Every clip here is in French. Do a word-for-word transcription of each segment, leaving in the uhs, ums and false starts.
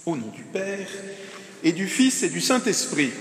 Au nom du Père, et du Fils et du Saint-Esprit.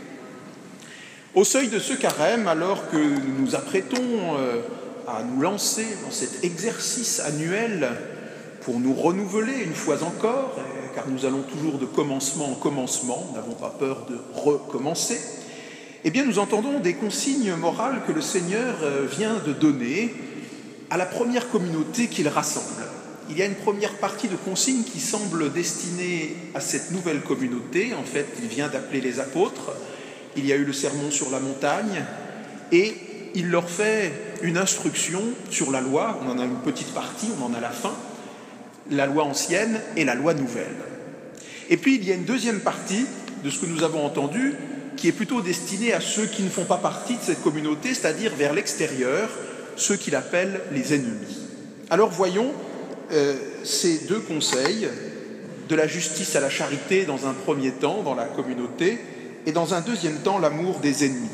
Au seuil de ce carême, alors que nous nous apprêtons à nous lancer dans cet exercice annuel pour nous renouveler une fois encore, car nous allons toujours de commencement en commencement, nous n'avons pas peur de recommencer, eh bien nous entendons des consignes morales que le Seigneur vient de donner à la première communauté qu'il rassemble. Il y a une première partie de consignes qui semble destinée à cette nouvelle communauté. En fait, il vient d'appeler les apôtres. Il y a eu le sermon sur la montagne et il leur fait une instruction sur la loi. On en a une petite partie, on en a la fin, la loi ancienne et la loi nouvelle. Et puis, il y a une deuxième partie de ce que nous avons entendu qui est plutôt destinée à ceux qui ne font pas partie de cette communauté, c'est-à-dire vers l'extérieur, ceux qu'il appelle les ennemis. Alors, voyons Euh, ces deux conseils, de la justice à la charité dans un premier temps dans la communauté et dans un deuxième temps l'amour des ennemis.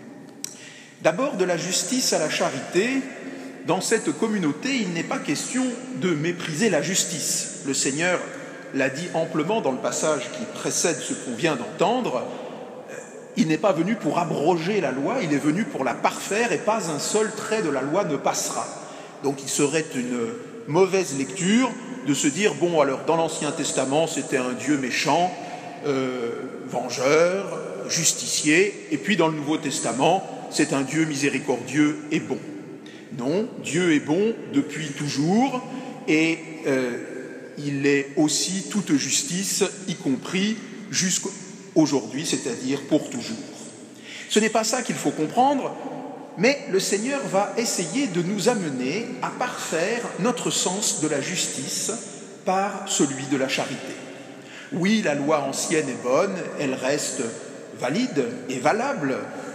D'abord, de la justice à la charité, dans cette communauté, il n'est pas question de mépriser la justice. Le Seigneur l'a dit amplement dans le passage qui précède ce qu'on vient d'entendre. Il n'est pas venu pour abroger la loi, il est venu pour la parfaire et pas un seul trait de la loi ne passera. Donc il serait une mauvaise lecture de se dire, bon, alors dans l'Ancien Testament, c'était un Dieu méchant, euh, vengeur, justicier, et puis dans le Nouveau Testament, c'est un Dieu miséricordieux et bon. Non, Dieu est bon depuis toujours, et euh, il est aussi toute justice, y compris jusqu'aujourd'hui, c'est-à-dire pour toujours. Ce n'est pas ça qu'il faut comprendre, mais le Seigneur va essayer de nous amener à parfaire notre sens de la justice par celui de la charité. Oui, la loi ancienne est bonne, elle reste valide et valable,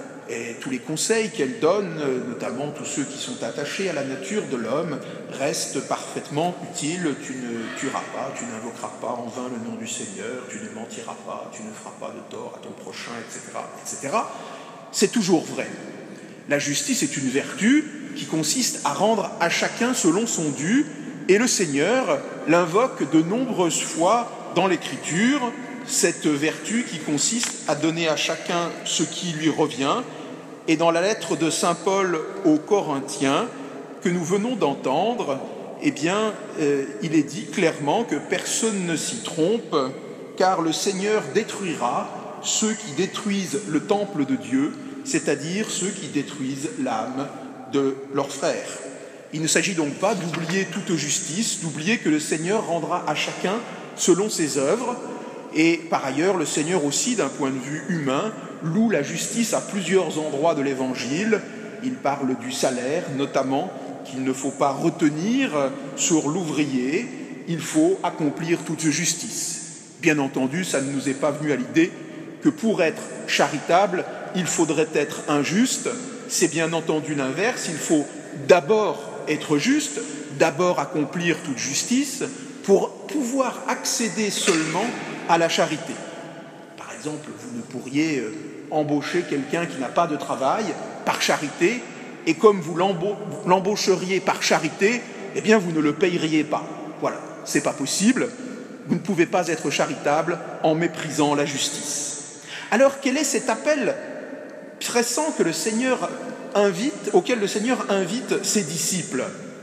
et tous les conseils qu'elle donne, notamment tous ceux qui sont attachés à la nature de l'homme, restent parfaitement utiles. Tu ne tueras pas, tu n'invoqueras pas en vain le nom du Seigneur, tu ne mentiras pas, tu ne feras pas de tort à ton prochain, et cetera, et cetera. C'est toujours vrai. La justice est une vertu qui consiste à rendre à chacun selon son dû, et le Seigneur l'invoque de nombreuses fois dans l'Écriture, cette vertu qui consiste à donner à chacun ce qui lui revient. Et dans la lettre de saint Paul aux Corinthiens, que nous venons d'entendre, eh bien, euh, il est dit clairement que personne ne s'y trompe, car le Seigneur détruira ceux qui détruisent le temple de Dieu, c'est-à-dire ceux qui détruisent l'âme de leurs frères. Il ne s'agit donc pas d'oublier toute justice, d'oublier que le Seigneur rendra à chacun selon ses œuvres, et par ailleurs, le Seigneur aussi, d'un point de vue humain, loue la justice à plusieurs endroits de l'Évangile. Il parle du salaire, notamment, qu'il ne faut pas retenir sur l'ouvrier, il faut accomplir toute justice. Bien entendu, ça ne nous est pas venu à l'idée que pour être charitable, il faudrait être injuste. C'est bien entendu l'inverse, il faut d'abord être juste, d'abord accomplir toute justice, pour pouvoir accéder seulement à la charité. Par exemple, vous ne pourriez embaucher quelqu'un qui n'a pas de travail par charité, et comme vous l'embaucheriez par charité, eh bien vous ne le payeriez pas. Voilà, c'est pas possible. Vous ne pouvez pas être charitable en méprisant la justice. Alors, quel est cet appel pressant que le Seigneur invite, auquel le Seigneur invite ses disciples?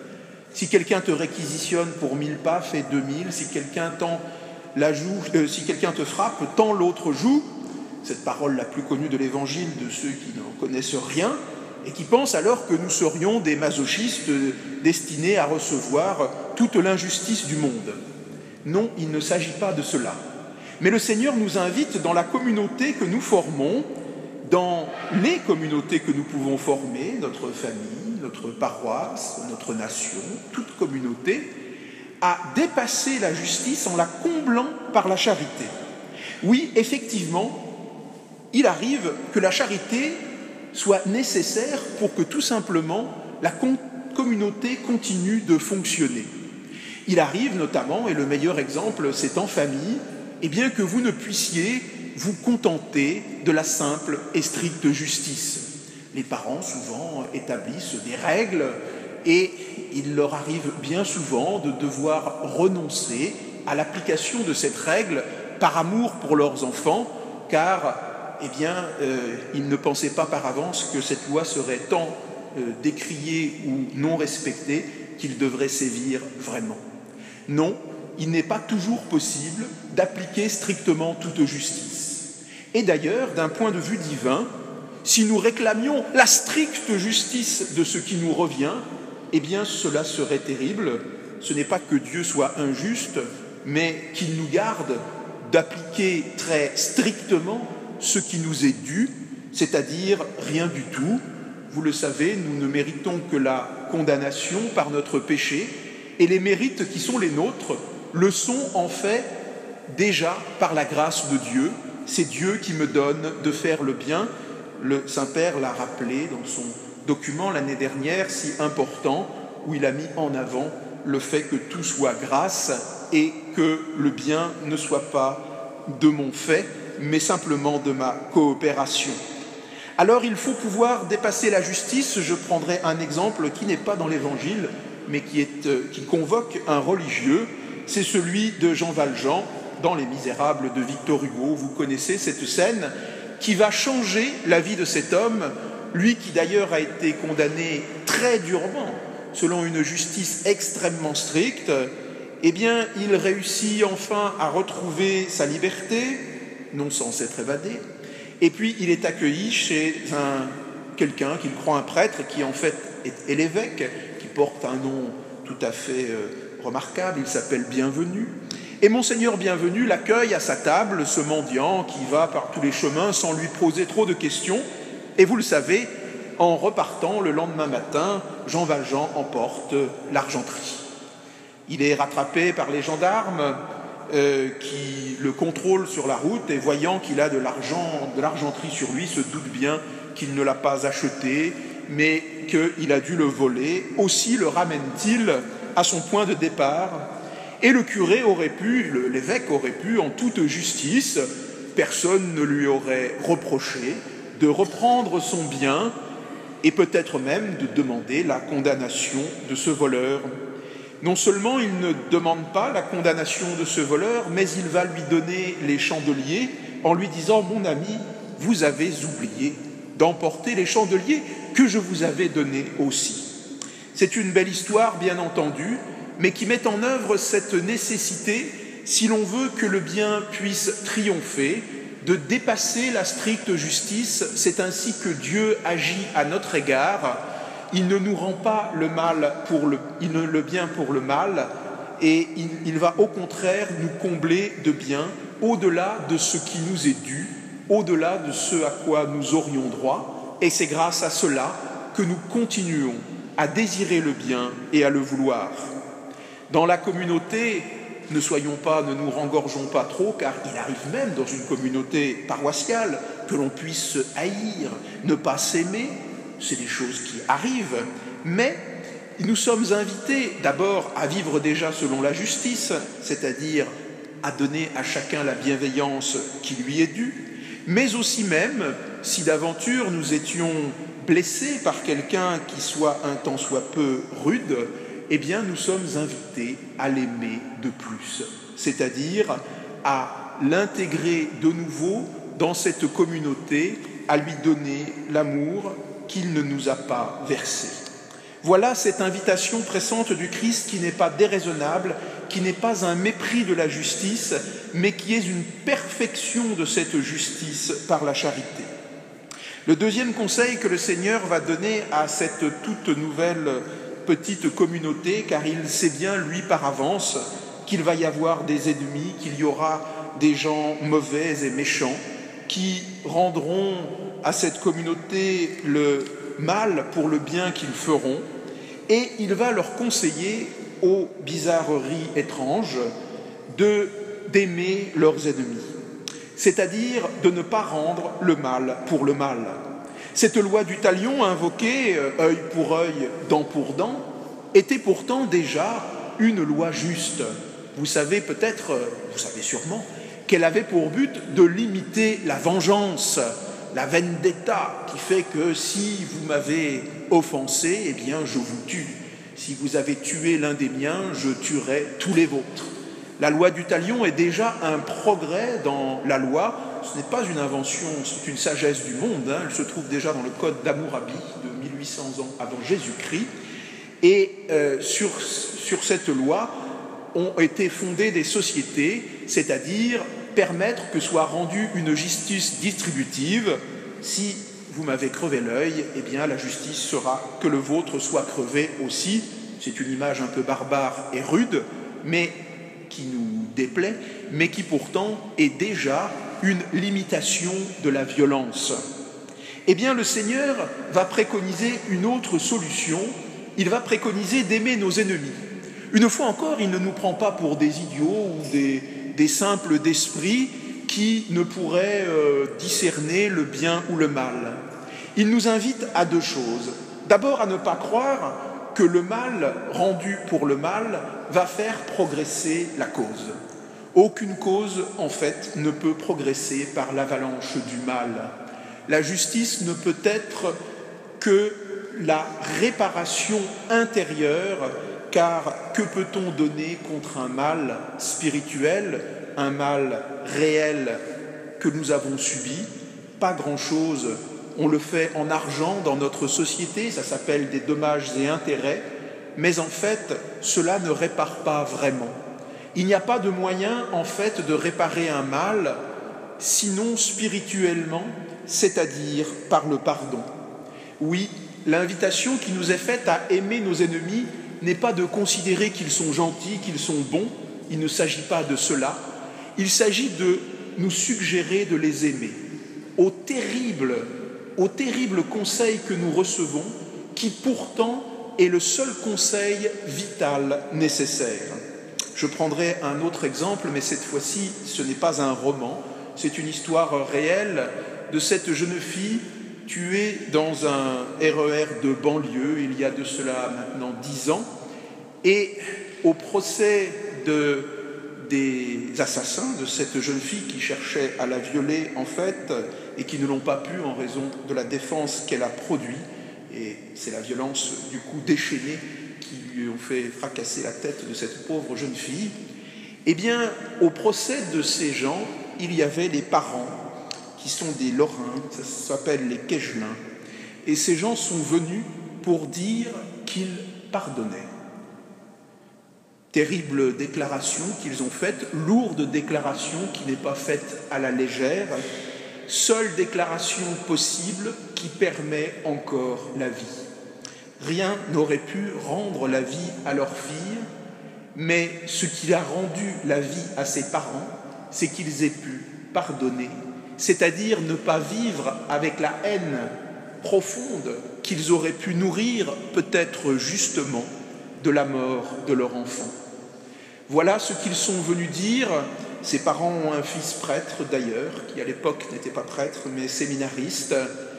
Si quelqu'un te réquisitionne pour mille pas, fais deux mille. Si quelqu'un tend la joue, euh, si quelqu'un te frappe, tends l'autre joue. Cette parole la plus connue de l'Évangile de ceux qui n'en connaissent rien et qui pensent alors que nous serions des masochistes destinés à recevoir toute l'injustice du monde. Non, il ne s'agit pas de cela. Mais le Seigneur nous invite dans la communauté que nous formons, dans les communautés que nous pouvons former, notre famille, notre paroisse, notre nation, toute communauté, à dépasser la justice en la comblant par la charité. Oui, effectivement, il arrive que la charité soit nécessaire pour que tout simplement la com- communauté continue de fonctionner. Il arrive notamment, et le meilleur exemple c'est en famille, eh bien que vous ne puissiez vous contenter de la simple et stricte justice. Les parents souvent établissent des règles et il leur arrive bien souvent de devoir renoncer à l'application de cette règle par amour pour leurs enfants, car eh bien, euh, ils ne pensaient pas par avance que cette loi serait tant euh, décriée ou non respectée qu'il devrait sévir vraiment. Non, il n'est pas toujours possible d'appliquer strictement toute justice. Et d'ailleurs, d'un point de vue divin, si nous réclamions la stricte justice de ce qui nous revient, eh bien cela serait terrible. Ce n'est pas que Dieu soit injuste, mais qu'il nous garde d'appliquer très strictement ce qui nous est dû, c'est-à-dire rien du tout. Vous le savez, nous ne méritons que la condamnation par notre péché, et les mérites qui sont les nôtres le sont en fait déjà par la grâce de Dieu. C'est Dieu qui me donne de faire le bien. Le Saint-Père l'a rappelé dans son document l'année dernière, si important, où il a mis en avant le fait que tout soit grâce et que le bien ne soit pas de mon fait, mais simplement de ma coopération. Alors il faut pouvoir dépasser la justice. Je prendrai un exemple qui n'est pas dans l'Évangile, mais qui, est, euh, qui convoque un religieux. C'est celui de Jean Valjean dans Les Misérables de Victor Hugo. Vous connaissez cette scène qui va changer la vie de cet homme, lui qui d'ailleurs a été condamné très durement, selon une justice extrêmement stricte. Eh bien, il réussit enfin à retrouver sa liberté, non sans s'être évadé, et puis il est accueilli chez un, quelqu'un qu'il croit un prêtre, qui en fait est, est l'évêque, qui porte un nom tout à fait euh, remarquable, il s'appelle Bienvenu. Et Monseigneur Bienvenu l'accueille à sa table, ce mendiant qui va par tous les chemins sans lui poser trop de questions. Et vous le savez, en repartant le lendemain matin, Jean Valjean emporte l'argenterie. Il est rattrapé par les gendarmes euh, qui le contrôlent sur la route et voyant qu'il a de l'argent, de l'argenterie sur lui, se doute bien qu'il ne l'a pas acheté, mais qu'il a dû le voler. Aussi le ramène-t-il à son point de départ. Et le curé aurait pu, l'évêque aurait pu, en toute justice, personne ne lui aurait reproché de reprendre son bien et peut-être même de demander la condamnation de ce voleur. Non seulement il ne demande pas la condamnation de ce voleur, mais il va lui donner les chandeliers en lui disant « Mon ami, vous avez oublié d'emporter les chandeliers que je vous avais donnés aussi. » C'est une belle histoire, bien entendu, mais qui met en œuvre cette nécessité, si l'on veut que le bien puisse triompher, de dépasser la stricte justice. C'est ainsi que Dieu agit à notre égard. Il ne nous rend pas le mal pour le, il ne le bien pour le mal, et il, il va au contraire nous combler de bien, au-delà de ce qui nous est dû, au-delà de ce à quoi nous aurions droit, et c'est grâce à cela que nous continuons à désirer le bien et à le vouloir. Dans la communauté, ne soyons pas, ne nous rengorgeons pas trop, car il arrive même dans une communauté paroissiale que l'on puisse se haïr, ne pas s'aimer. C'est des choses qui arrivent, mais nous sommes invités d'abord à vivre déjà selon la justice, c'est-à-dire à donner à chacun la bienveillance qui lui est due, mais aussi même, si d'aventure nous étions blessés par quelqu'un qui soit un tant soit peu rude, eh bien nous sommes invités à l'aimer de plus, c'est-à-dire à l'intégrer de nouveau dans cette communauté, à lui donner l'amour qu'il ne nous a pas versé. Voilà cette invitation pressante du Christ qui n'est pas déraisonnable, qui n'est pas un mépris de la justice, mais qui est une perfection de cette justice par la charité. Le deuxième conseil que le Seigneur va donner à cette toute nouvelle petite communauté, car il sait bien, lui, par avance, qu'il va y avoir des ennemis, qu'il y aura des gens mauvais et méchants, qui rendront à cette communauté le mal pour le bien qu'ils feront, et il va leur conseiller, aux bizarreries étranges, de, d'aimer leurs ennemis, c'est-à-dire de ne pas rendre le mal pour le mal. Cette loi du talion invoquée, œil pour œil, dent pour dent, était pourtant déjà une loi juste. Vous savez peut-être, vous savez sûrement, qu'elle avait pour but de limiter la vengeance, la vendetta, qui fait que si vous m'avez offensé, eh bien je vous tue. Si vous avez tué l'un des miens, je tuerai tous les vôtres. La loi du talion est déjà un progrès dans la loi. Ce n'est pas une invention, c'est une sagesse du monde. Hein. Elle se trouve déjà dans le Code d'Hammurabi de mille huit cents ans avant Jésus-Christ. Et euh, sur, sur cette loi ont été fondées des sociétés, c'est-à-dire permettre que soit rendue une justice distributive. Si vous m'avez crevé l'œil, eh bien la justice sera que le vôtre soit crevé aussi. C'est une image un peu barbare et rude, mais qui nous déplaît, mais qui pourtant est déjà une limitation de la violence. Eh bien, le Seigneur va préconiser une autre solution. Il va préconiser d'aimer nos ennemis. Une fois encore, il ne nous prend pas pour des idiots ou des, des simples d'esprit qui ne pourraient euh, discerner le bien ou le mal. Il nous invite à deux choses. D'abord, à ne pas croire que le mal rendu pour le mal va faire progresser la cause. Aucune cause, en fait, ne peut progresser par l'avalanche du mal. La justice ne peut être que la réparation intérieure, car que peut-on donner contre un mal spirituel, un mal réel que nous avons subi? Pas grand-chose. On le fait en argent dans notre société, ça s'appelle des dommages et intérêts, mais en fait, cela ne répare pas vraiment. Il n'y a pas de moyen, en fait, de réparer un mal, sinon spirituellement, c'est-à-dire par le pardon. Oui, l'invitation qui nous est faite à aimer nos ennemis n'est pas de considérer qu'ils sont gentils, qu'ils sont bons, il ne s'agit pas de cela, il s'agit de nous suggérer de les aimer, au terrible au terrible conseil que nous recevons, qui pourtant est le seul conseil vital nécessaire. Je prendrai un autre exemple, mais cette fois-ci, ce n'est pas un roman, c'est une histoire réelle de cette jeune fille tuée dans un R E R de banlieue, il y a de cela maintenant dix ans, et au procès de, des assassins de cette jeune fille qui cherchait à la violer, en fait, et qui ne l'ont pas pu en raison de la défense qu'elle a produite. Et c'est la violence du coup déchaînée qui lui ont fait fracasser la tête de cette pauvre jeune fille. Eh bien, au procès de ces gens, il y avait les parents, qui sont des Lorrains, ça s'appelle les Quégelins. Et ces gens sont venus pour dire qu'ils pardonnaient. Terrible déclaration qu'ils ont faite, lourde déclaration qui n'est pas faite à la légère, seule déclaration possible qui permet encore la vie. Rien n'aurait pu rendre la vie à leur fille, mais ce qui a rendu la vie à ses parents, c'est qu'ils aient pu pardonner, c'est-à-dire ne pas vivre avec la haine profonde qu'ils auraient pu nourrir, peut-être justement, de la mort de leur enfant. Voilà ce qu'ils sont venus dire. Ses parents ont un fils prêtre d'ailleurs, qui à l'époque n'était pas prêtre, mais séminariste,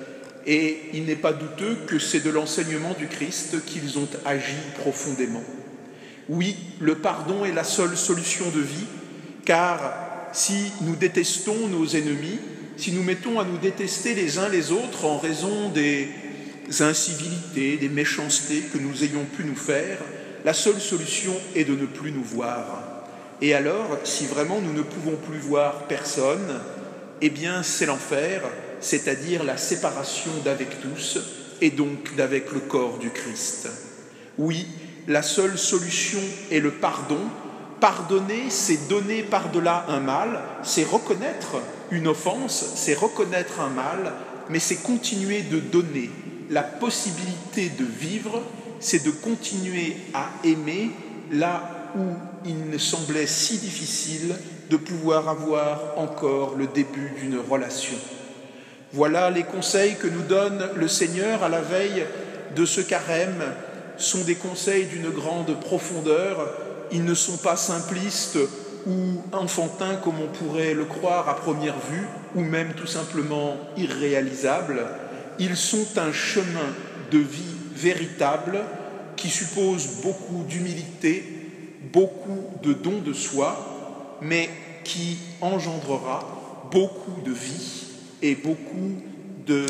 et il n'est pas douteux que c'est de l'enseignement du Christ qu'ils ont agi profondément. Oui, le pardon est la seule solution de vie, car si nous détestons nos ennemis, si nous mettons à nous détester les uns les autres en raison des incivilités, des méchancetés que nous ayons pu nous faire, la seule solution est de ne plus nous voir. Et alors, si vraiment nous ne pouvons plus voir personne, eh bien c'est l'enfer, c'est-à-dire la séparation d'avec tous et donc d'avec le corps du Christ. Oui, la seule solution est le pardon. Pardonner, c'est donner par-delà un mal, c'est reconnaître une offense, c'est reconnaître un mal, mais c'est continuer de donner la possibilité de vivre, c'est de continuer à aimer là où il me semblait si difficile de pouvoir avoir encore le début d'une relation. Voilà les conseils que nous donne le Seigneur à la veille de ce carême, sont des conseils d'une grande profondeur. Ils ne sont pas simplistes ou enfantins comme on pourrait le croire à première vue, ou même tout simplement irréalisables. Ils sont un chemin de vie véritable qui suppose beaucoup d'humilité, beaucoup de dons de soi, mais qui engendrera beaucoup de vie et beaucoup de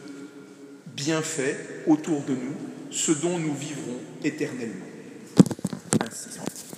bienfaits autour de nous, ce dont nous vivrons éternellement. Merci.